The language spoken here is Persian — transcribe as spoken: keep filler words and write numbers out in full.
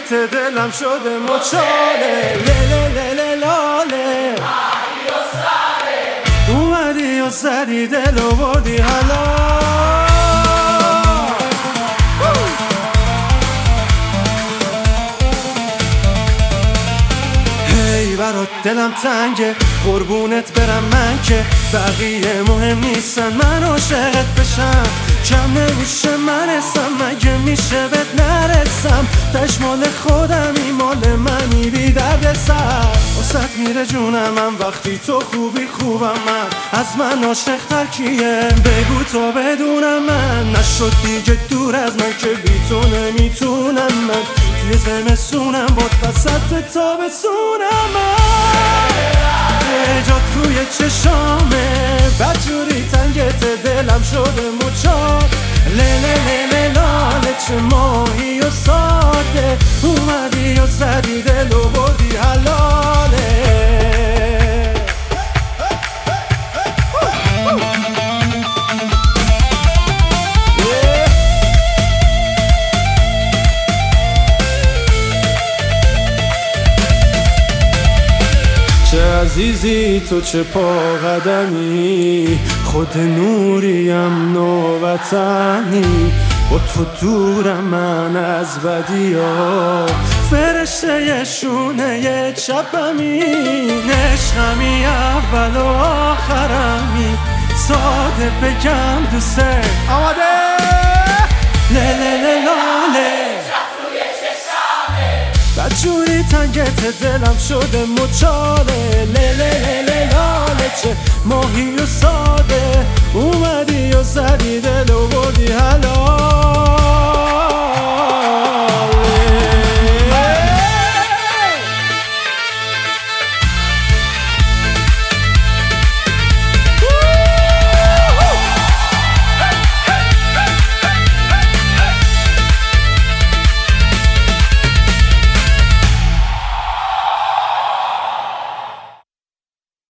تنگت دلم شده مچاله لیله لیله لاله اومدی و زدی دل و بردی حالا برات دلم تنگه قربونت برم من که بقیه مهم نیستن من عاشقت بشم کم نمیشه من اسم مگه میشه بهت نرسم تشمال خودمی مال منی بی درد سر واسه میره جونم من وقتی تو خوبی خوبم من از من عاشق تر کیه بگو تو بدونم من نشد دیگه دور از من که بی تو نمیتونم من توی زمستونم باد وسط تابستونم من جات روی چشامه بدجوری تنگت دلم شده مچال لیله لیله لاله چه ماهی و ساده اومدی و زدی دل و بردی حلاله چه عزیزی تو چه پا قدمی خود نوریم نووطنی با تو دورم من از بدیا فرشته شونه چپمی عشقمی اول و آخرمی ساده بگم دوست آماده لیله لاله بدجوری تنگت دلم شده مچاله لیله لیله لاله چه ماهی و ساده اومدی و زدی دل و بردی حالا